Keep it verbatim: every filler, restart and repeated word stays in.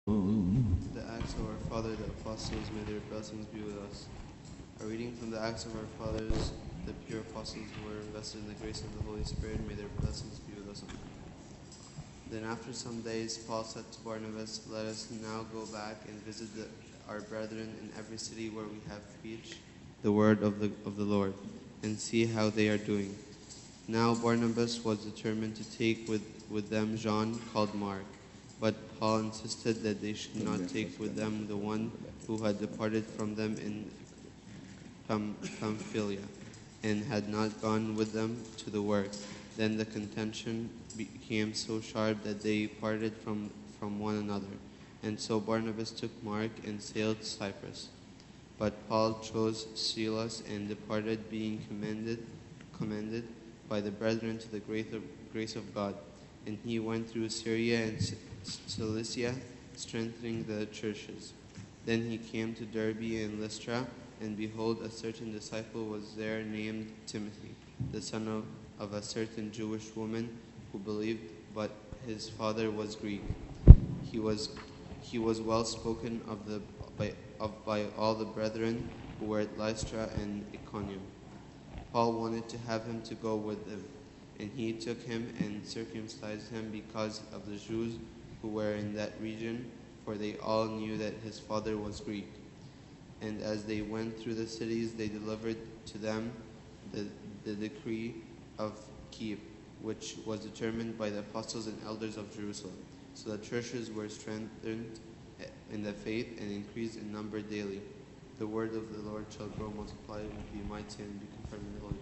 The Acts of our Father, the Apostles, may their blessings be with us. A reading from the Acts of our Fathers, the pure Apostles who were invested in the grace of the Holy Spirit, may their blessings be with us. Then after some days, Paul said to Barnabas, "Let us now go back and visit the, our brethren in every city where we have preached the word of the, of the Lord, and see how they are doing." Now Barnabas was determined to take with, with them John, called Mark. But Paul insisted that they should not take with them the one who had departed from them in Pam- Pamphylia, and had not gone with them to the work. Then the contention became so sharp that they parted from, from one another. And so Barnabas took Mark and sailed to Cyprus. But Paul chose Silas and departed, being commended, commended by the brethren to the grace of, grace of God. And he went through Syria and Cilicia, strengthening the churches. Then he came to Derbe and Lystra, and behold, a certain disciple was there named Timothy, the son of, of a certain Jewish woman who believed, but his father was Greek. He was he was well spoken of the by of by all the brethren who were at Lystra and Iconium. Paul wanted to have him to go with him, and he took him and circumcised him because of the Jews who were in that region, for they all knew that his father was Greek. And as they went through the cities, they delivered to them the, the decree of keep, which was determined by the apostles and elders of Jerusalem. So the churches were strengthened in the faith and increased in number daily. The word of the Lord shall grow, multiply, and be mighty, and be confirmed in the Holy